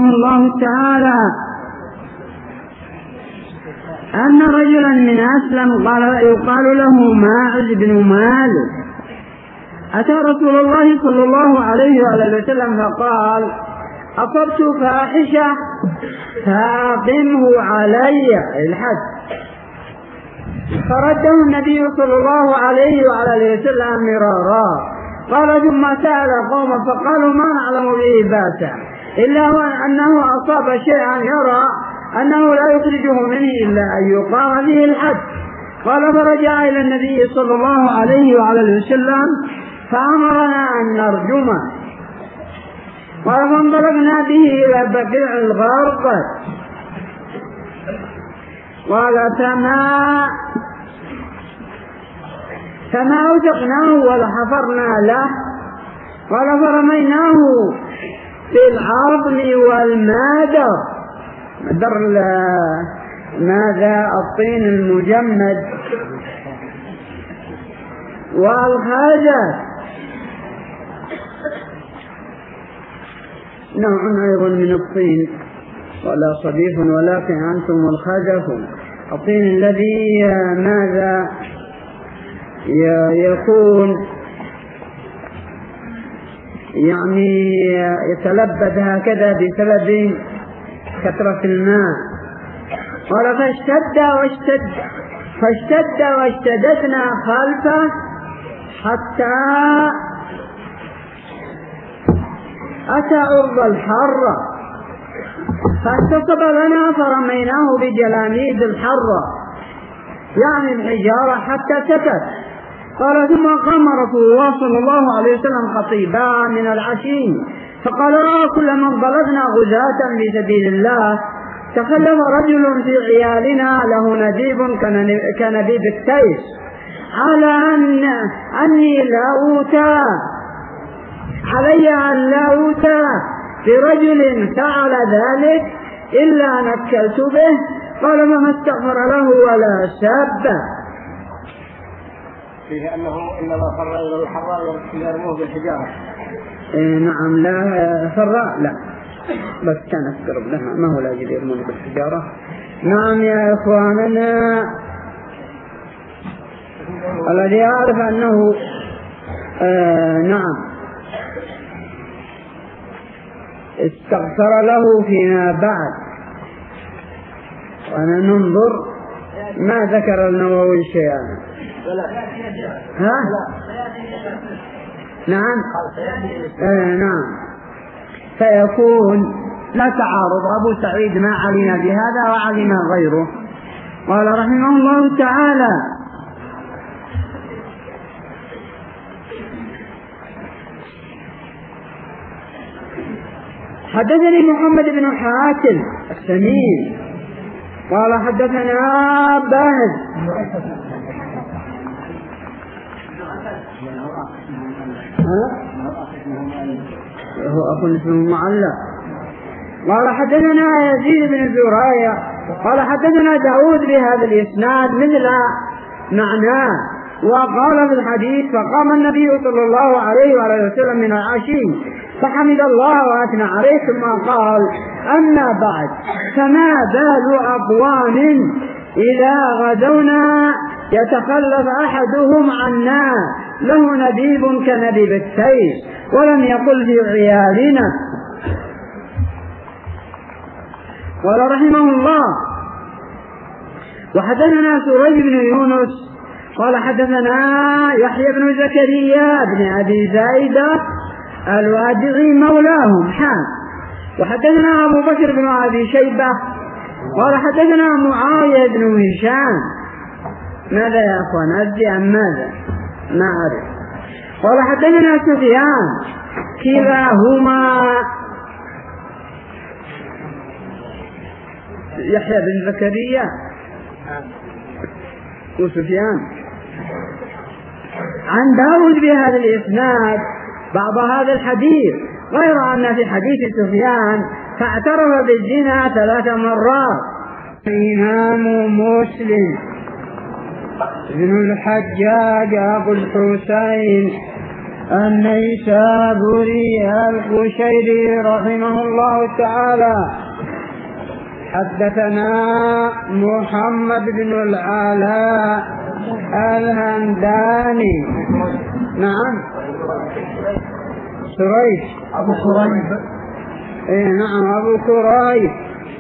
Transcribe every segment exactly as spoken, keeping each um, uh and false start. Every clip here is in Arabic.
الله تعالى أن رجلا من أسلم قال يقال له ماعز بن مالك أتى رسول الله صلى الله عليه وسلم فقال أصبت فاحشة فأقمه علي الحد. فرده النبي صلى الله عليه وسلم مرارا. قال ثم سأل قوما فقالوا ما نعلم به باسا إلا أنه أصاب شيئا يرى أنه لا يخرجه منه إلا أن يقام به الحد. قال فرجع إلى النبي صلى الله عليه وسلم فأمرنا أن نرجمه. قال فانطلقنا به إلى بقيع الغرقد. قال فما فما أوثقناه ولا حفرنا له. قال فرميناه في العظم والمادر مدر ماذا الطين المجمد والخجف نوع أيضا من الطين ولا صديق ولكن أنتم الخجف الطين الذي ماذا يكون يعني يتلبد هكذا بسبب كثرة الماء. قال فاشتد واشتد فاشتد واشتدتنا خلفه حتى أتى أرض الحرة فانتصب لنا فرميناه بجلاميد الحرة يعني الحجارة حتى سكت. قال ثم قام رسول الله صلى الله عليه وسلم خطيبا من العشي فقال رأى كل من ضربنا غزاة في سبيل الله تخلف رجل في عيالنا له نديب كنبيب التيس على أن أني لا أوتى علي أن لا أوتى برجل فعل ذلك إلا نكلت به. قال فما استغفر له ولا ساب فيه أنه إنما فر إلى الحراء يرموه بالحجارة. إيه نعم لا فر لا بس كانت قرب لها ما هو لاجل يرمون بالحجارة. نعم يا إخواننا الذي يعرف أنه آه نعم استغفر له فيما بعد. وأنا ننظر ما ذكر النووي شيئا. ها؟ نعم آه نعم فيكون لا تعارض. أبو سعيد ما علم بهذا وعلم غيره. قال رحمه الله تعالى حدثني محمد بن حاتم السمين قال حدثنا باهز هو أخو اسمه معلق. قال حدثنا يزيد بن زرايا قال حدثنا داود بهذا الإسناد مثل معناه. وقال في الحديث فقام النبي صلى الله عليه وسلم من العشي فحمد الله وأثنى عليه ثم قال أما بعد فما بال أقوام إذا غدونا يتخلف أحدهم عنا له نبيب كنبيب السيف ولم يقل في عيالنا. قال رحمه الله وحدثنا سريج بن يونس قال حدثنا يحيى بن زكريا بن أبي زايدة الوادعي مولاهم حان وحدثنا أبو بكر بن أبي شيبة قال حدثنا معاوية بن هشام. ماذا يا أخوان أدري عن ماذا ما أعرف. قال حدثنا سفيان كلاهما يحيى بن زكريا وسفيان عن داود بهذا الإسناد بعض هذا الحديث غير أن في حديث سفيان فاعترف بالزنا ثلاث مرات. الإمام مسلم بن الحجاج أبو الحسين النيسابوري القشيري رحمه الله تعالى. حدثنا محمد بن العلاء الهمداني. نعم سريج أبو كريب. إيه نعم أبو كريب.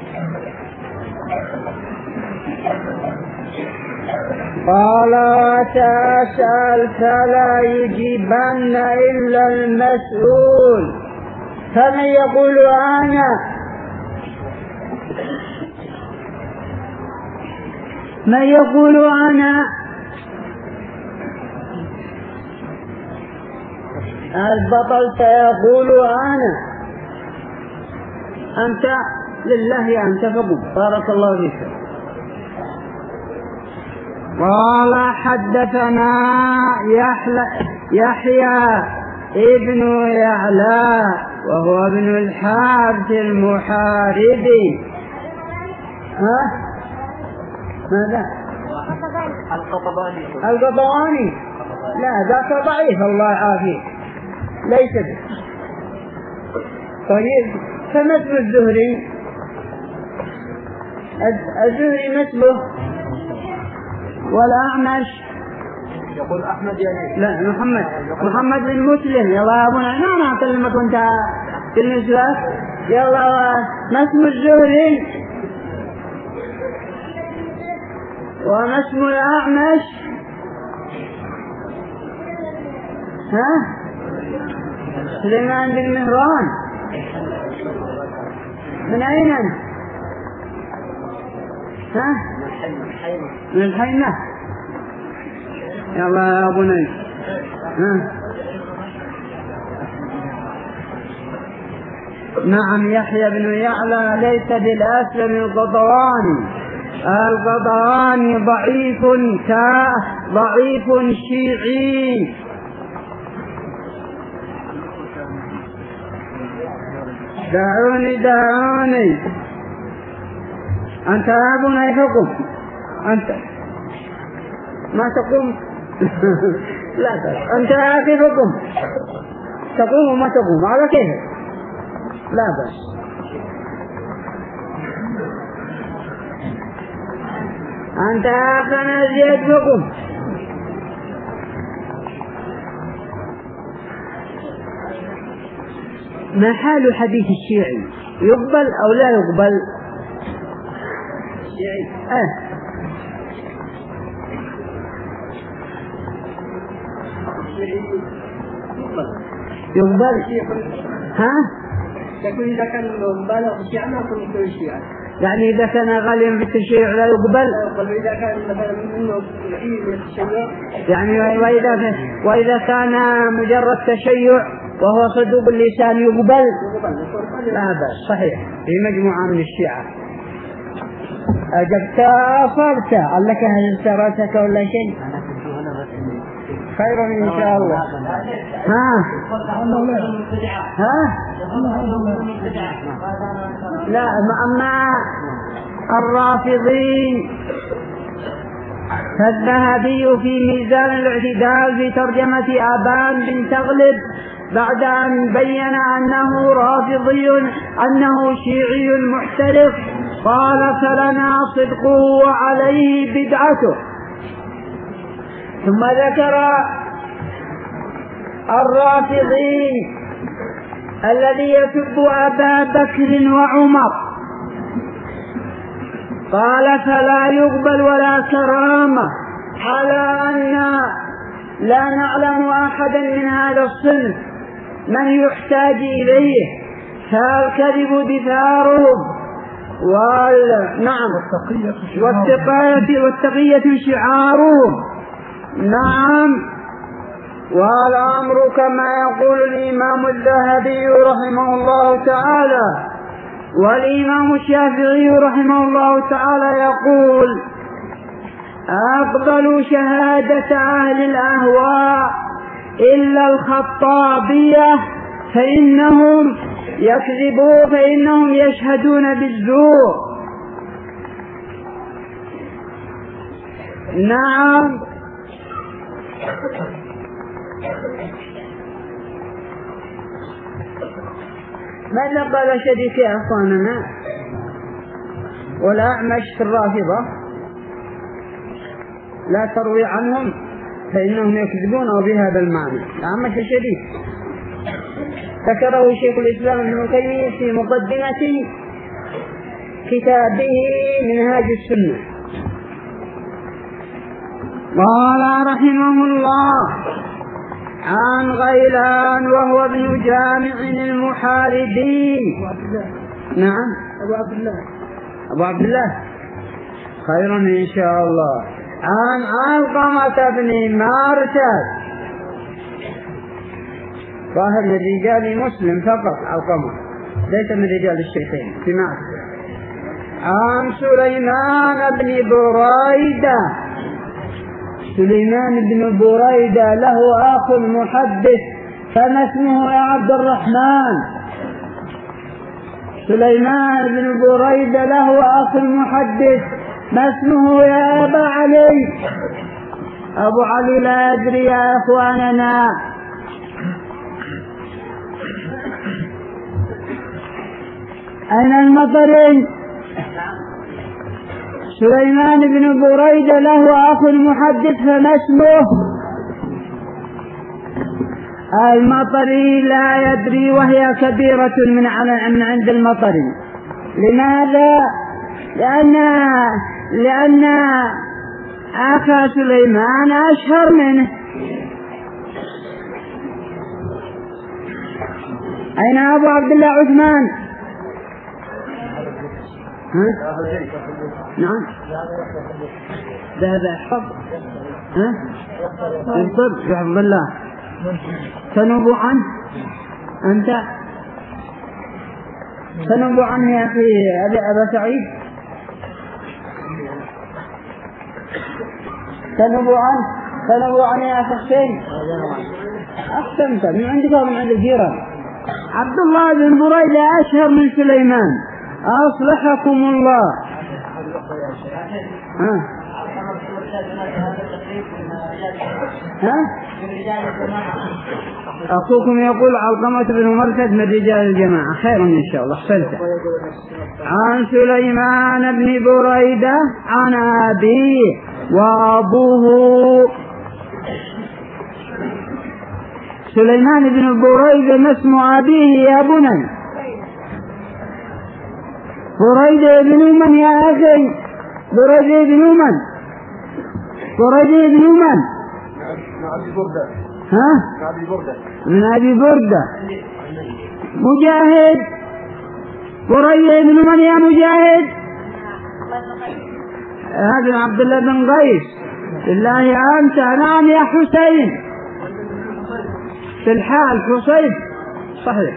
قال تسأل فلا يجيبن إلا المسؤول. فمن يقول أنا من يقول أنا البطل سيقول أنا. أنت لله أنت فقم. بارك الله فيك. قال حدثنا يحيى ابن يعلى وهو ابن الحارث المحاربي. ها ماذا؟ القطباني. القطباني لا ذاك ضعيف الله يعافيه ليس به. طيب فما اسم الزهري؟ الزهري مثله والأعمش يقول أحمد يعني لا محمد محمد بن مسلم. يلا يا أبونا أنا أكلمك وأنت بالنسبة. يلا ما اسم الزهري وما اسم الأعمش؟ ها سليمان بن مهران. من أين أنت؟ ها من الحيمة. يلا يا أبو نيس. ها نعم يحيى بن يعلى ليس بالأسلم القطواني. القطواني ضعيف كا ضعيف شيعي. دعوني دعوني أنت يا أبو نيس قم. أنت ما تقوم لا تقوم. أنت يا أخي فقم. تقوم وما تقوم على كيف لا بس. أنت يا أخي نزيد فقم. ما حال حديث الشيعي؟ يقبل أو لا يقبل؟ الشيعي أه يقبل. ها لكن إذا كان مبالغ في الشيعة ما يكون مثل الشيعة. يعني إذا كان غاليا في التشيع لا يقبل. وإذا كان مثلا منه في التشيع يعني وإذا وإذا كان مجرد تشيع وهو صدوق اللسان يقبل. لا بس صحيح في مجموعة من الشيعة. أجبت أصبت لك هل سرتك ولا شيء خير إن شاء الله. ها ها لا أما الرافضين فالذهبي في ميزان الاعتدال في ترجمة أبان بن تغلب بعد أن بين أنه رافضي أنه شيعي محترف قال فلنا صدقه وعليه بدعته. ثم ذكر الرافضي الذي يسب أبا بكر وعمر قال فلا يقبل ولا كرامة على أن لا نعلم أحدا من هذا الصنف من يحتاج إليه فالكذب دثارهم وال... نعم والتقية والتقية شعارهم. نعم والأمر كما يقول الإمام الذهبي رحمه الله تعالى والإمام الشافعي رحمه الله تعالى يقول أقبل شهادة أهل الأهواء إلا الخطابية فإنهم يكذبون فإنهم يشهدون بالزور. نعم ماذا قال شريك أخواننا والأعمش في الرافضة؟ لا تروي عنهم فإنهم يكذبون بهذا المعنى. الأعمش شريك ذكره شيخ الإسلام ابن تيمية في مقدمة كتابه منهاج السنة. قال رحمه الله عن غيلان وهو ابن جامع المحاربين. نعم أبو عبد الله أبو عبد الله خيرا إن شاء الله. عن علقمة بن مرثد ظاهر من رجال مسلم فقط علقمة ليس من رجال الشيخين في معه. عن سليمان بن بريدة سليمان بن بريدة له أخ محدث فما اسمه يا عبد الرحمن؟ سليمان بن بريدة له أخ محدث ما اسمه يا أبا علي؟ أبو علي لا أدري يا أخواننا. أين المطرين؟ سليمان بن بريدة له أخ محدث فما اسمه؟ المطري لا يدري وهي كبيرة من من عند المطري. لماذا؟ لأن لأن أخا سليمان أشهر منه. أين أبو عبد الله عثمان؟ ها؟ نعم ذهب يحفظ ها؟ يحفظ يحفظ الله. تنوب عنه أنت تنوب عنه يا أخي أبا سعيد تنوب عنه تنوب عنه يا أخي حسين. أحسنت من عندك ومن عند الجيران. عبد الله بن بريدة أشهر من سليمان أصلحكم الله. ها ها أخوكم يقول علقمة بن مرثد من رجال الجماعة. خير إن شاء الله أحسنت. عن سليمان بن بريدة عن أبيه وأبوه سليمان بن بريدة ما اسم أبيه يا بني؟ بريدة بن من يا أخي؟ بريدة بن من؟ بريدة بن من؟ ها؟ من أبي بردة. مجاهد بريدة بن من يا مجاهد؟ هذا عبد الله بن قيس. بالله أنت. نعم يا حسين في الحال حسين صحيح.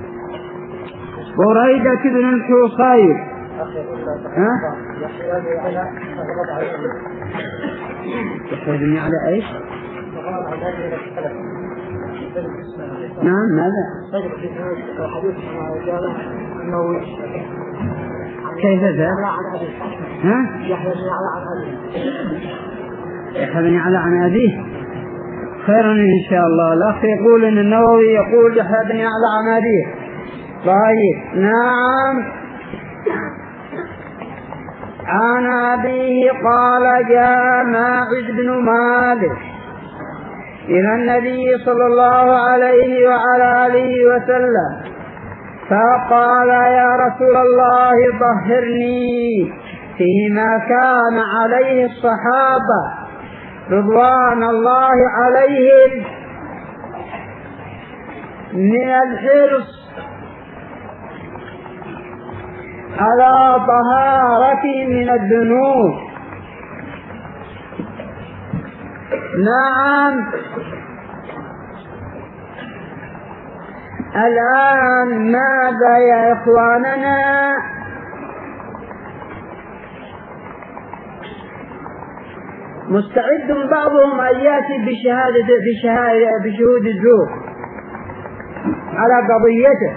بريدة بن الحصير. ها؟ يحتاجني على ايش؟ نعم ماذا؟ كيف ذا؟ ها؟ يحتاجني على عن أبيه. خيرا إن شاء الله. الأخ يقول إن النووي يقول يحتاجني على عن أبيه. طيب نعم. عن أبيه قال جاء ماعز بن مالك إلى النبي صلى الله عليه وعلى آله وسلم فقال يا رسول الله طهرني فيما كان عليه الصحابة رضوان الله عليهم من الحرص على طهارة من الذنوب. نعم. الآن ماذا يا إخواننا؟ مستعد بعضهم أن يأتي بشهادة بشهادة بشهود الزور على قضيته،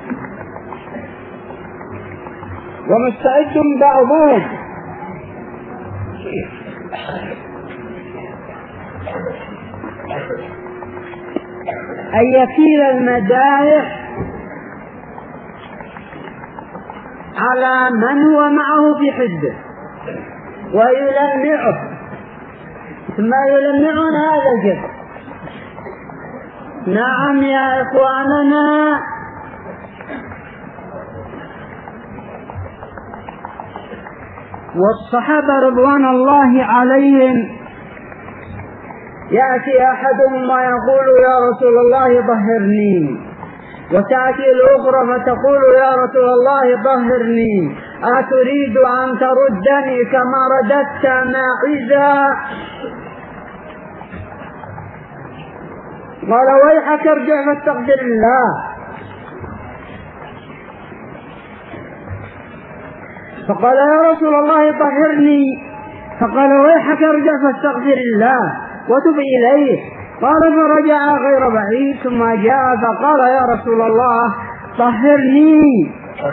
ومستعد بعضهم أن يكيل المدائح على من هو معه في حزبه ويلمعه، ثم يلمعون هذا الجبل. نعم يا إخواننا، والصحابة رضوان الله عليهم يأتي أحدهم ويقول يا رسول الله طهرني، وتأتي الأخرى فتقول يا رسول الله طهرني، أتريد أن تردني كما رددت ماعزا؟ قال ويحك ارجع فاستغفر الله. فقال يا رسول الله طهرني، فقال ويحك ارجع فاستغفر الله وتب إليه. قال فرجع غير بعيد ثم جاء فقال يا رسول الله طهرني،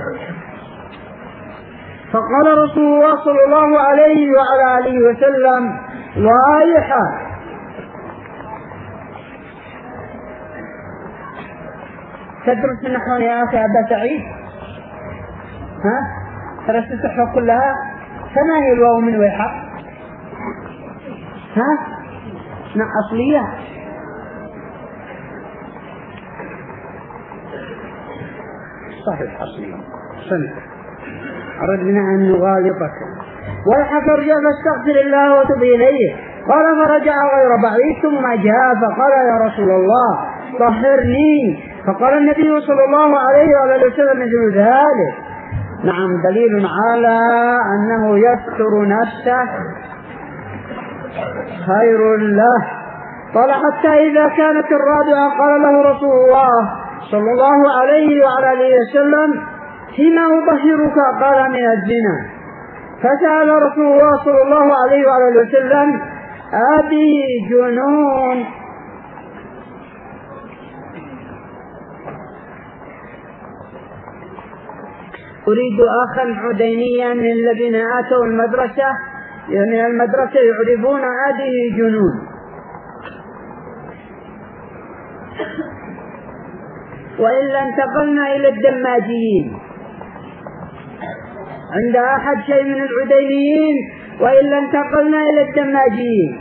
فقال رسول الله صلى الله عليه وعلى آله وسلم وايحا. تدرس النحو يا أخي أبا سعيد؟ ها؟ درست النحو كلها؟ فما هي الواو من ويحا؟ ها؟ نعم أصلية. صحيح أصلية. سنة أردنا أن نغالطك. ويحك ارجع فاستغفر الله وتب إليه. قال فرجع غير بعيد ثم جاء فقال يا رسول الله طهرني، فقال النبي صلى الله عليه وآله وسلم مثل ذلك. نعم دليل على أنه يستر نفسه خير له. قال حتى إذا كانت الرابعة قال له رسول الله صلى الله عليه وعلى آله وسلم فيما أطهرك؟ قال من الزنا. فسأل رسول الله صلى الله عليه وعلى آله وسلم أبي جنون؟ أريد أخا عدينيا من الذين آتوا المدرسة من المدرسة يعرفون هذه جنون. وإلا انتقلنا إلى الدماجيين، عند أحد شيء من العدينيين، وإلا انتقلنا إلى الدماجيين.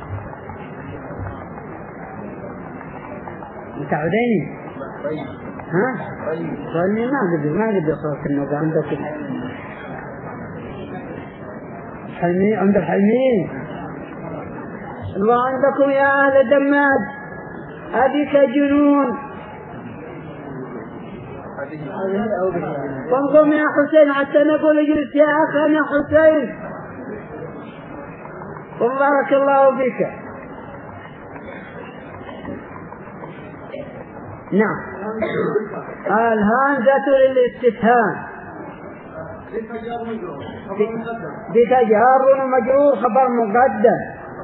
أنت عديني؟ ها؟ قالني ما قدر ما قدر صوت النوبة عندك حلمي عند الحلمين. وعندكم يا أهل دماج أبيك جنون. قم يا حسين حتى نقول اجلس يا أخي يا حسين. وبارك الله فيك. نعم الهمزة للاستفهام بتجار ومجرور خبر مقدم،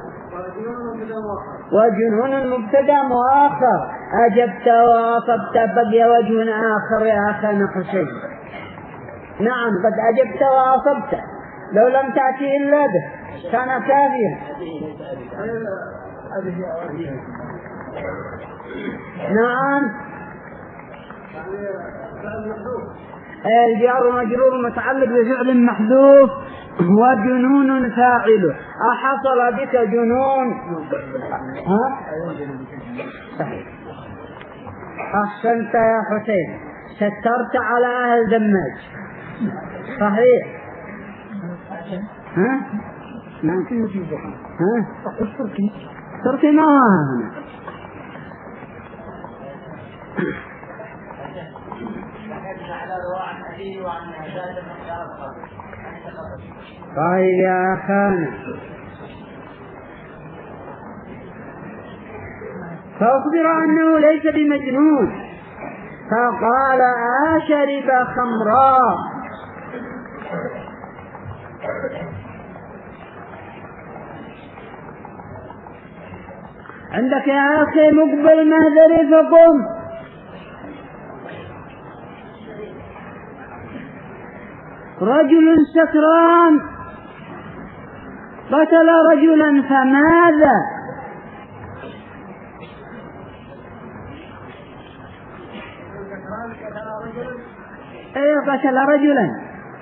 وجنون مبتدا مؤخر. أجبت وأصبت بقي وجه آخر يا أخي حسين. نعم قد أجبت وأصبت، لو لم تأتي إلا به كان كافيا. نعم الجار مجرور متعلق بفعل محذوف وجنون فاعله. أحصل بك جنون؟ ها؟ صحيح أحسنت يا حسين، سترت على أهل دماج. صحيح. ها؟ نعم ها؟ تركي ما هنا. طيب يا أخانا، فأخبر أنه ليس بمجنون، فقال أشرب خمرا. عندك يا أخي مقبل مهذري فقم. رجل سكران قتل رجلا فماذا؟ ايه قتل رجلا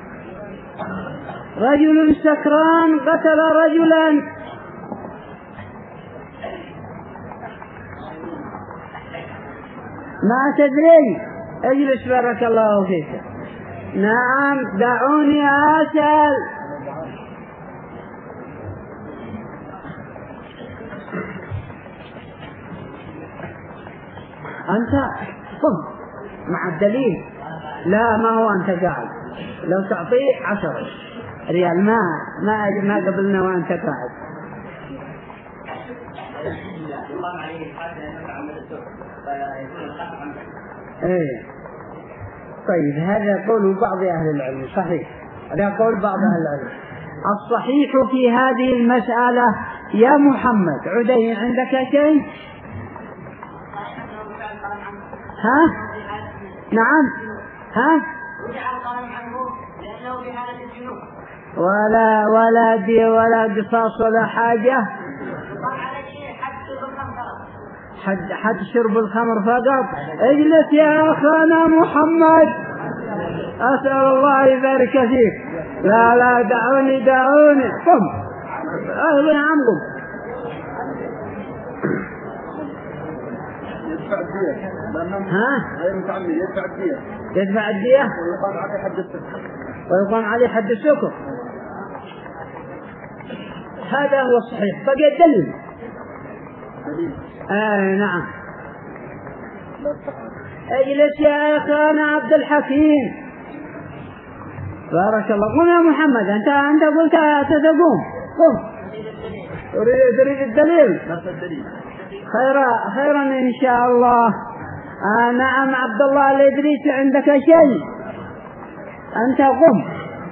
رجل سكران قتل رجلا. ما تدري. اجلس بارك الله فيك. نعم دعوني أسأل. أنت قم مع الدليل. لا ما هو أنت قاعد. لو تعطيه عشرة ريال ما ما ما قبلنا وأنت قاعد. إيه طيب هذا قول بعض أهل العلم صحيح. هذا قول بعض أهل العلم. الصحيح في هذه المسألة يا محمد عدي عندك شيء؟ ها؟ نعم ها؟ ولا ولا دي ولا قصاص ولا حاجة. حد حد شرب الخمر فقط. اجلس يا أخانا محمد. أسأل الله يبارك فيك. لا لا دعوني دعوني. قم أهلا يا عم قم. ها؟ يدفع الدية. يدفع الدية. ويقام عليه حد السكر. ويقام عليه حد السكر. هذا هو الصحيح. بقي الدليل. آه نعم. اجلس يا أخانا عبد الحكيم. بارك الله. قم يا محمد. أنت أنت قلت تتقوم. قم. تريد تريد الدليل. خيرا خيرا إن شاء الله. آه نعم عبد الله الإدريسي عندك شيء؟ أنت قم.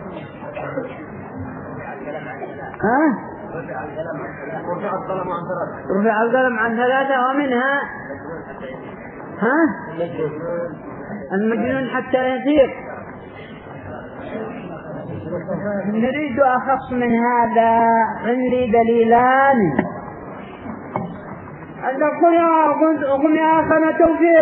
ها؟ رفع القلم عن ثلاثة. رفع القلم عن ثلاثة ومنها ها؟ المجنون حتى يفيق. نريد أخص من هذا. عندي دليلان. أنت قل يا قم يا أخنا توفيق.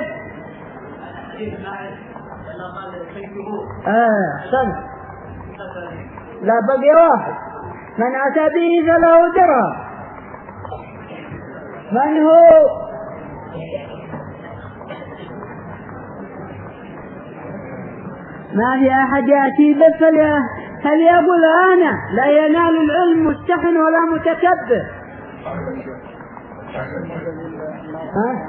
آه صدق. لا بقي واحد. من أتى به فله درهم. من هو؟ ما في أحد يأتي به فليقول أنا. لا ينال العلم مستحن ولا متكبر. ها؟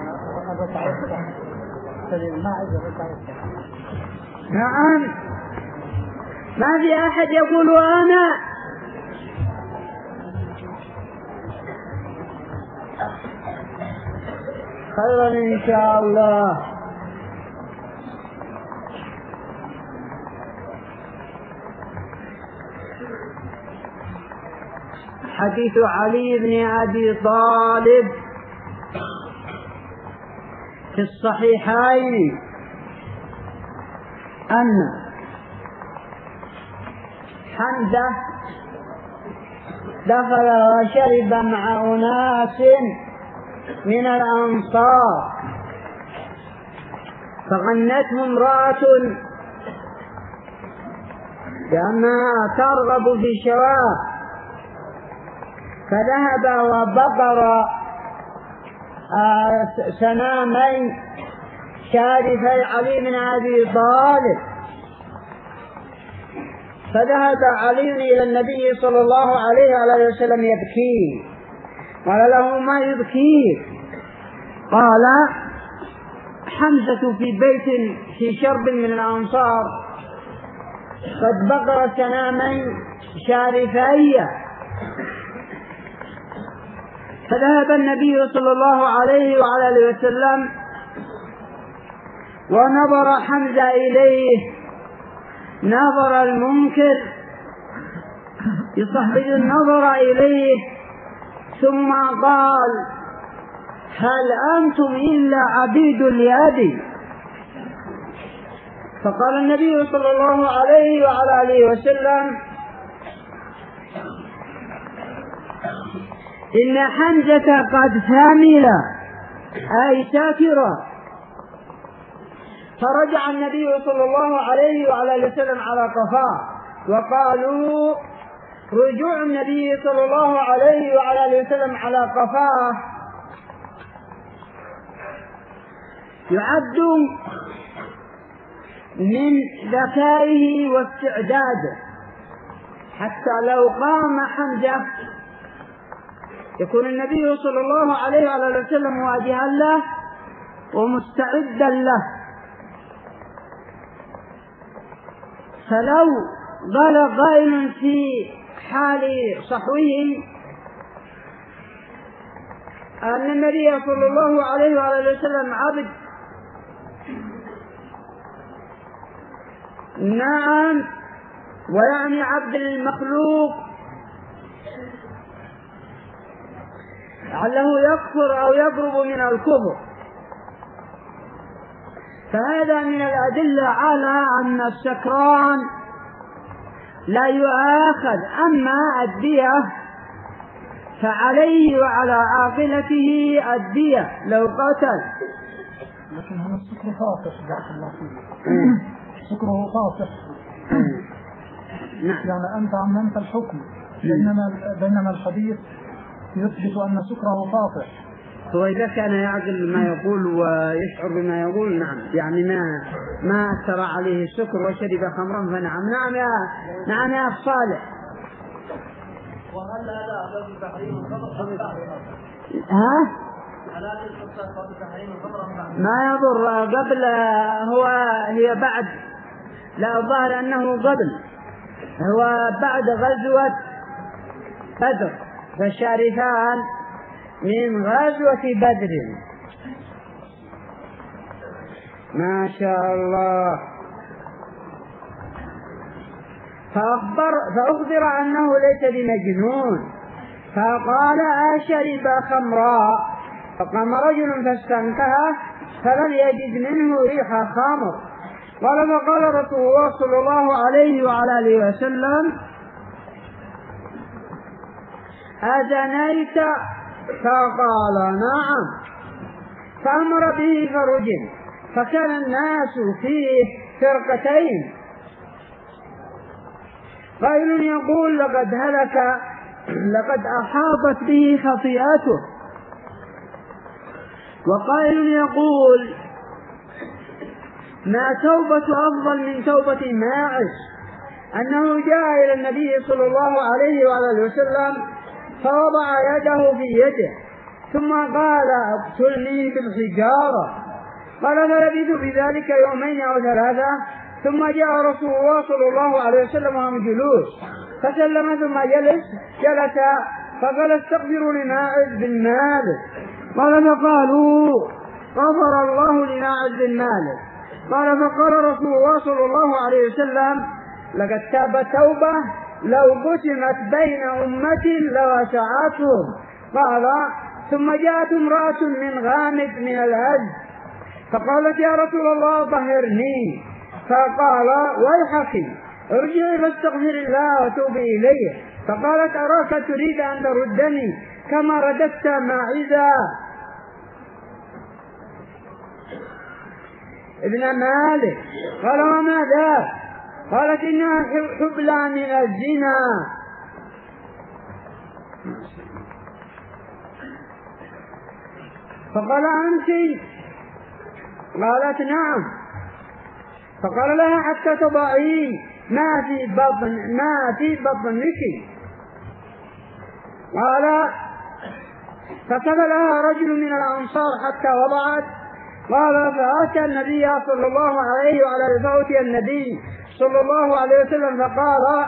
نعم ما في أحد يقول أنا. خيرا إن شاء الله. حديث علي بن أبي طالب في الصحيحين أن حمزة دخل وشرب مع أناس من الأنصار فغنته امرأة كما ترغب في الشواب فذهب وبقر سنامين شارفي علي بن أبي طالب. فذهب علي إلى النبي صلى الله عليه وآله وسلم يبكي. قال له ما يبكيك؟ قال حمزة في بيت في شرب من الأنصار قد بقر سنامين شارفي. فذهب النبي صلى الله عليه وعلى آله وسلم ونظر حمزة إليه نظر المنكر يصحب النظر إليه ثم قال هل أنتم إلا عبيد اليد؟ فقال النبي صلى الله عليه وعلى آله وسلم إن حمزة قد ثامل أي ساكرا. فرجع النبي صلى الله عليه وعلى آله وسلم على قفاه وقالوا رجوع النبي صلى الله عليه وعلى آله وسلم على قفاه يعد من ذكائه واستعداده، حتى لو قام حمزة يكون النبي صلى الله عليه وعلى آله وسلم واجها له ومستعدا له. فلو قال قائل في حال صحوه أن النبي صلى الله عليه وعلى آله وسلم عبد، نعم، ويعني عبد المخلوق، لعله يكفر أو يقرب من الكفر، فهذا من الأدلة على أن السكران لا يؤاخذ. أما الدية فعليه وعلى عاقلته الدية لو قتل. لكن هذا السكر فاسق بارك الله فيك. سكره فاسق. يعني أنت عممت الحكم، بينما بينما الحديث يثبت أن سكره فاسق. هو إذا كان يعقل ما يقول ويشعر بما يقول نعم، يعني ما ما أثر عليه السكر وشرب خمرا فنعم. نعم يا نعم يا صالح. وهل هذا باب تحريم الخمر؟ ها؟ هل هذا تحريم الخمر؟ ما يضر. قبل هو هي بعد، لا الظاهر أنه قبل، هو بعد غزوة بدر، فالشارفان من غزوة بدر. ما شاء الله. فأخبر, فأخبر أنه ليس بمجنون، فقال أشرب خمرا؟ فقام رجل فاستنكه فلم يجد منه ريح خمر. قال فقال رسول الله صلى الله عليه وعلى آله وسلم أزنيت؟ فقال نعم. فأمر به فرجم، فكان الناس فيه فرقتين، قائل يقول لقد هلك، لقد أحاطت به خطيئته، وقائل يقول ما توبة أفضل من توبة ماعز، أنه جاء إلى النبي صلى الله عليه وعلى وسلم فوضع يده في يده ثم قال اقتلني بالحجارة. قال فلبثوا في ذلك يومين أو ثلاثة، ثم جاء رسول الله صلى الله عليه وسلم وهم جلوس فسلم ثم جلس جلس فقال استغفروا لماعز بن مالك. قال فقالوا غفر الله لماعز بن مالك. قال فقال رسول الله صلى الله عليه وسلم لقد تاب توبة لو قسمت بين أمتي لوسعتهم. قال ثم جاءت امرأة من غامد من الهج فقالت يا رسول الله طهرني، فقال ويحك ارجعي فاستغفر الله وتوبي إليه. فقالت أراك تريد أن تردني كما رددت ماعزا ابن مالك. قال وما ذاك؟ قالت إنها حبلى من الزنا. فقال أنت؟ قالت نعم. فقال لها حتى تضعين ما في بطن ما في بطنك. قال فقبلها رجل من الأنصار حتى وضعت. قال فأتى النبي صلى الله عليه وعلى آله فأتي النبي صلى الله عليه وسلم فقال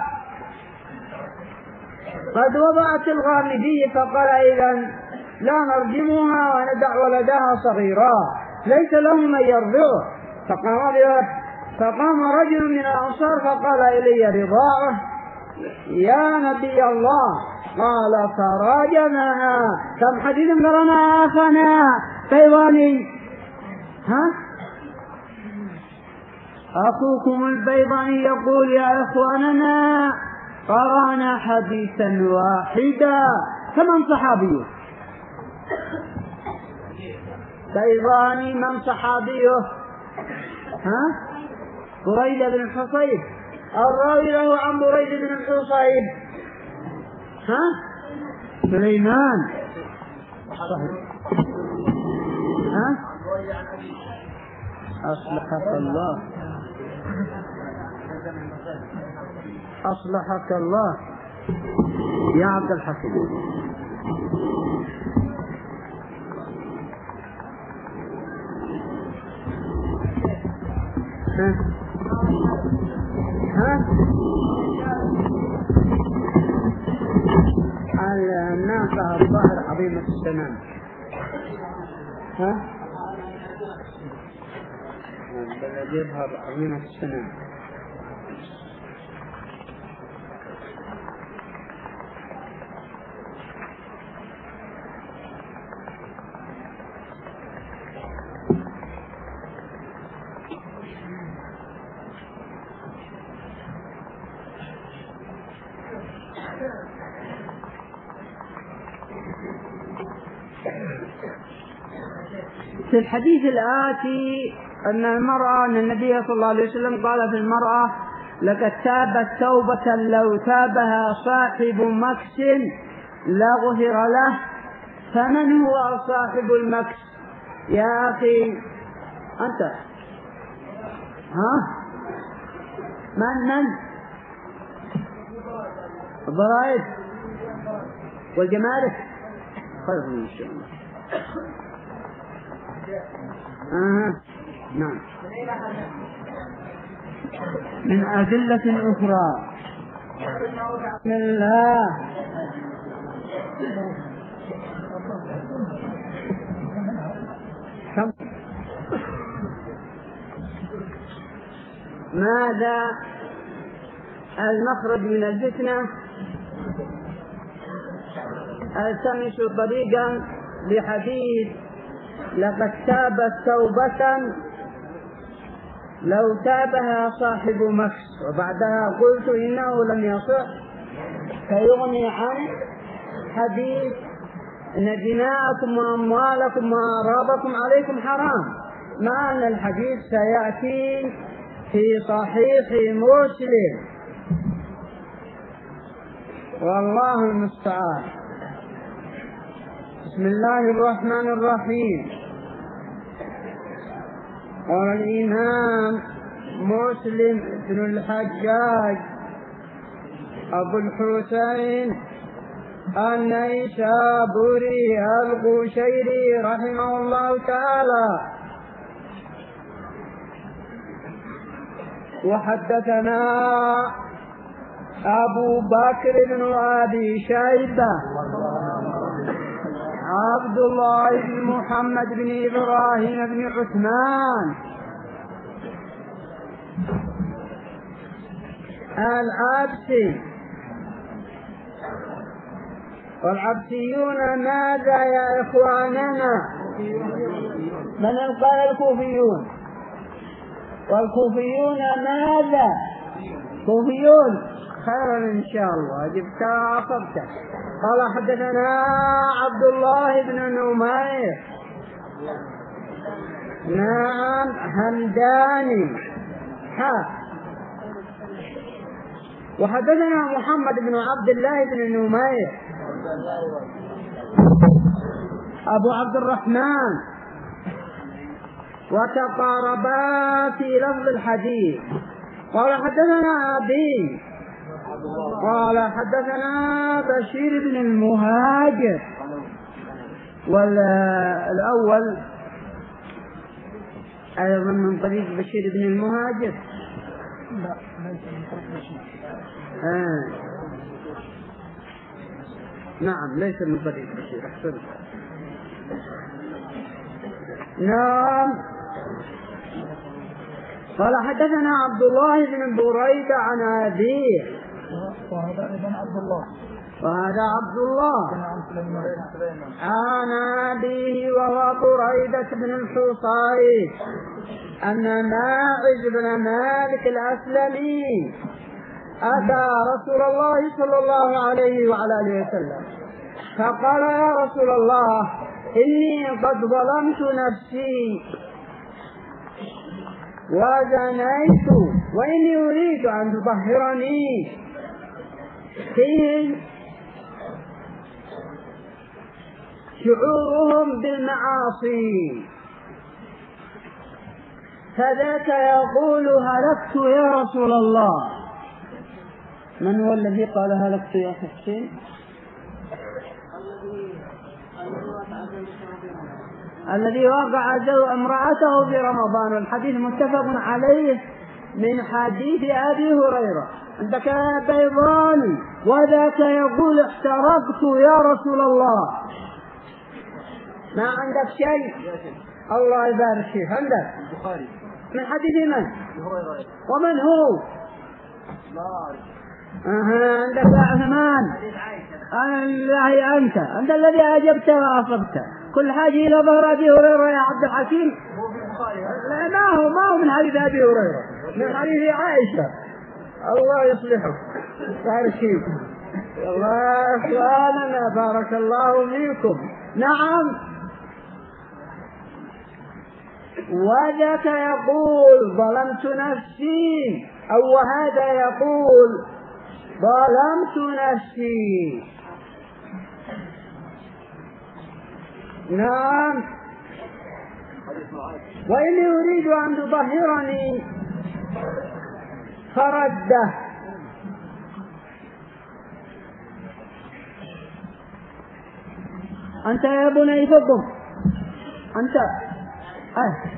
قد وضعت الغامدية. فقال إذا لا نرجمها وندع ولدها صغيرا ليس له من يرضعه. فقام فقام رجل من الأنصار فقال إلي رضاعه يا نبي الله. قال فراجمها. كم حديث قرنا أخنا بيضاني؟ ها أخوكم البيضاني يقول يا إخواننا قرأنا حديثا واحدا. فمن صحابيه؟ بيضاني. من صحابيه؟ ها بريدة بن الحصيب. الراوي له عن بريدة بن الحصيب ها؟ سليمان. صحيح. ها؟ أصلحك الله. أصلحك الله يا عبد الحكيم. ها؟ ها؟ الناقة الظهر عظيمة السنام. ها؟ الذي يظهر عظيمة السنام. في الحديث الآتي أن المرأة أن النبي صلى الله عليه وسلم قال في المرأة: لقد تابت توبة لو تابها صاحب مكس لغفر له. فمن هو صاحب المكس يا أخي أنت؟ ها؟ من من؟ الضرائب والجمارك. خير إن شاء الله. آه. نعم. من أدلة أخرى. بسم الله. كم؟ ماذا المخرج من الفتنة؟ التمس طريقا لحديث لقد تابت توبة لو تابها صاحب مكس، وبعدها قلت إنه لم يصح فيغني عن حديث إن دماءكم وأموالكم وأعراضكم عليكم حرام، مع أن الحديث سيأتي في صحيح مسلم. والله المستعان. بسم الله الرحمن الرحيم. قال الإمام مسلم بن الحجاج أبو الحسين النيسابوري القشيري رحمه الله تعالى: وحدثنا أبو بكر بن أبي شيبة عبد الله بن محمد بن إبراهيم بن عثمان العبسي. والعبسيون ماذا يا إخواننا؟ من قال الكوفيون؟ والكوفيون ماذا؟ كوفيون. خيرا إن شاء الله، جبتها عصبتك. قال حدثنا عبد الله بن نمير. نعم همداني. ها. وحدثنا محمد بن عبد الله بن نمير أبو عبد الرحمن، وتقاربا في لفظ الحديث. قال حدثنا أبي قال حدثنا بشير بن المهاجر. والأول أيضا من طريق بشير بن المهاجر. لا ليس من طريق بشير. آه. نعم ليس من طريق بشير. أحسنت. نعم. قال حدثنا عبد الله بن بريدة عن أبيه، وهذا أيضا عبد الله وهذا عبد الله عن أبيه وهو بريدة بن الحصيب أن ماعز بن مالك الأسلمي أتى رسول الله صلى الله عليه وعلى آله وسلم فقال: يا رسول الله، إني قد ظلمت نفسي وزنيت وإني أريد أن تطهرني. فيه شعورهم بالمعاصي، فذاك يقول هلكت يا رسول الله. من هو الذي قال هلكت يا حسين؟ الذي وقع زو امرأته في رمضان. الحديث متفق عليه من حديث أبي هريرة عندك يا بيضاني. وذاك يقول احترقت يا رسول الله. ما عندك شيء؟ الله يبارك فيك. عندك البخاري من حديث من؟ ومن هو؟ أها عندك يا عثمان. أنا الله أنت أنت الذي أجبت وأصبت كل حاجة إلى ظهر أبي هريرة يا عبد الحكيم. لا ما هو ما هو من حديث أبي هريرة، من حديث عائشة. الله يصلحه. بارك فيك. الله إخواننا بارك الله فيكم. نعم. وذاك يقول ظلمت نفسي، أو هذا يقول ظلمت نفسي. نعم. وإني أريد أن تطهرني فرده. أنت يا بني فقم أنت أه.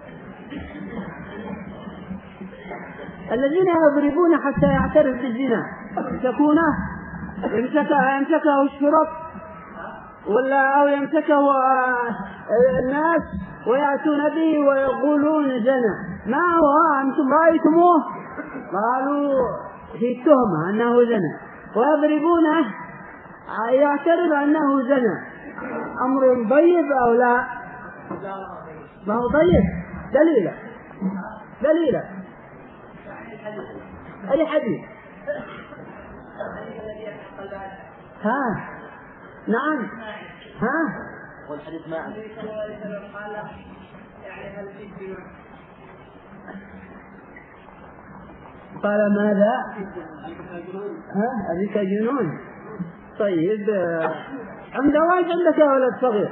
الذين يضربون حتى يعترف بالزنا يمسكونه يمسكه يمسكه الشرط ولا أو يمسكه الناس ويأتون به ويقولون زنا. ما هو أنتم رأيتموه؟ قالوا في التهمة أنه زنا ويضربونه يعترف أنه زنا. أمر طيب أو لا؟ ما هو طيب. دليله دليله أي حديث. ها نعم ها والحديث ما قال ماذا؟ ها أبيك جنون. طيب عند واحد عندك يا ولد صغير.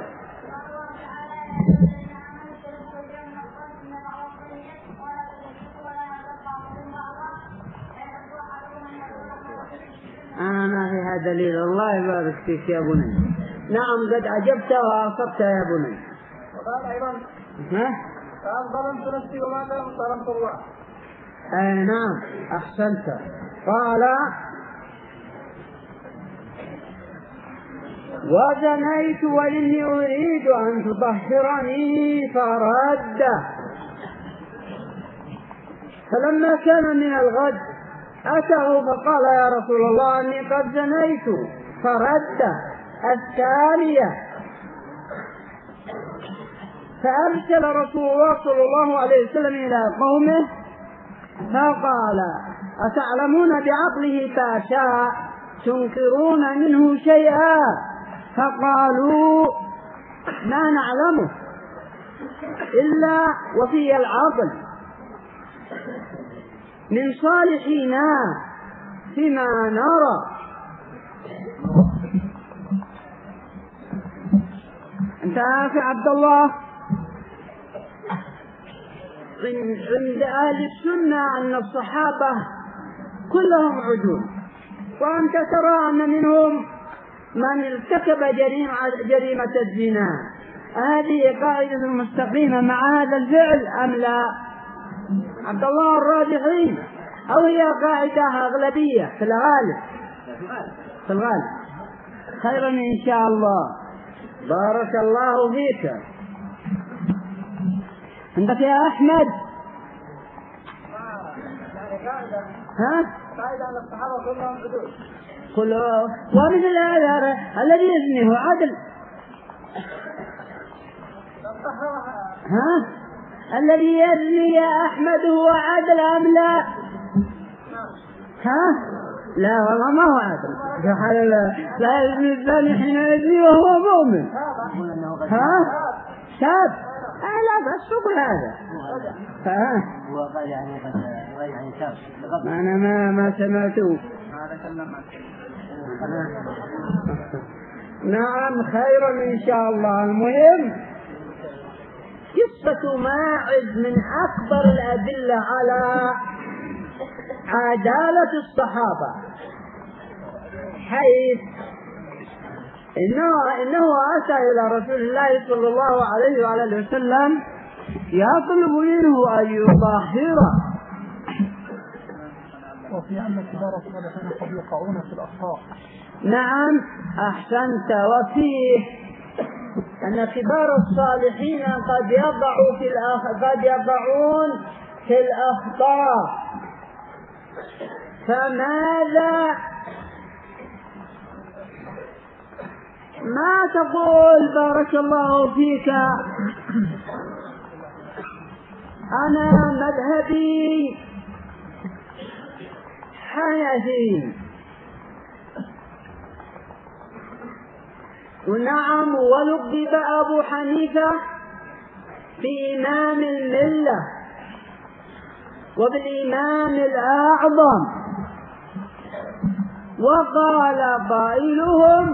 أنا ما في هذا دليل. الله يبارك فيك يا بني. نعم قد عجبت وأصبت يا بني. وقال أيضا ها؟ قال ظلمت نفسي وما ظلمت الله. آه نعم أحسنت. قال وزنيت وإني أريد أن تطهرني فرد. فلما كان من الغد أتاه فقال يا رسول الله أني قد زنيت فرد الثانية. فأرسل رسول الله صلى الله عليه وسلم إلى قومه فقال أتعلمون بعقله فأشاء تنكرون منه شيئا؟ فقالوا ما نعلمه إلا وفي العقل من صالحنا فيما نرى. انت في عبد الله عند أهل السنة أن الصحابة كلهم عدول، وأنت ترى أن منهم من ارتكب جريمة الزنا. هذه قاعدة مستقيمة مع هذا الفعل أم لا؟ عبد الله الراجحين، أو هي قاعدة أغلبية في الغالب؟ في الغالب. خيرا إن شاء الله. بارك الله فيك. عندك يا أحمد ها؟ قاعدة أن الصحابة كلهم عدول. كله ومثل هذا الذي يزني هو عدل. ها؟ الذي يزني يا أحمد هو عدل أم لا؟ ها؟ لا والله ما هو عدل. لا يزني الزاني حين يزني وهو مؤمن. ها؟ شاب؟ لا بس شوف هذا. ها؟ هو قال يعني قال يعني شاب. أنا ما ما سمعته. نعم خيرا إن شاء الله. المهم قصة ماعز من أكبر الأدلة على عدالة الصحابة، حيث إنه, إنه أتى إلى رسول الله صلى الله عليه وعلى وسلم يطلب منه أن يطهره. وفي أن كبار الصالحين قد يقعون في الأخطاء. نعم أحسنت. وفيه أن كبار الصالحين قد يضعوا في الأخ... قد يضعون في الأخطاء. فماذا ما تقول بارك الله فيك؟ أنا مذهبي حنفي، ونعم ولقب أبو حنيفة بإمام الملة وبالإمام الأعظم، وقال قائلهم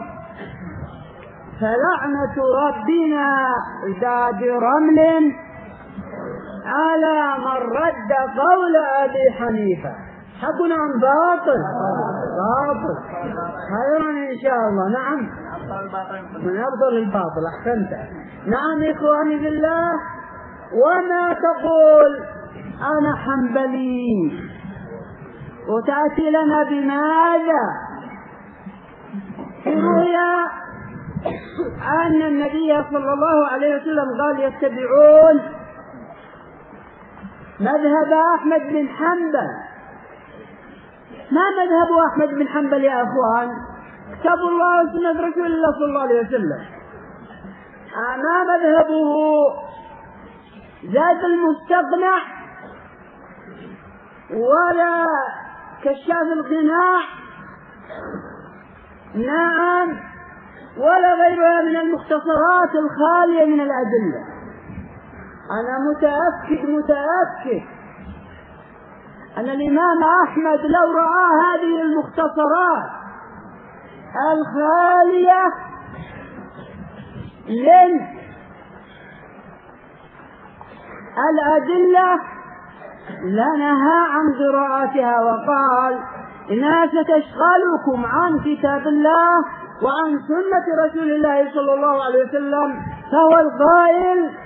فلعنة ربنا ذات رمل على من رد قول أبي حنيفة. حق عن باطل باطل خيرا إن شاء الله. نعم من أفضل الباطل. أحسنت. نعم إخواني بالله. وما تقول أنا حنبلي وتأتي لنا بماذا؟ في رؤيا أن النبي صلى الله عليه وسلم قال يتبعون مذهب أحمد بن حنبل. ما مذهب أحمد بن حنبل يا أخوان؟ كتاب الله وسنة رسول الله صلى الله عليه وسلم. ما مذهبه؟ زاد المستقنع ولا كشاف القناع، نعم، ولا غيرها من المختصرات الخالية من الأدلة. أنا متأكد متأكد أن الإمام أحمد لو رأى هذه المختصرات الخالية من الأدلة لنهى عن قراءتها، وقال إنها ستشغلكم عن كتاب الله وعن سنة رسول الله صلى الله عليه وسلم. فهو القائل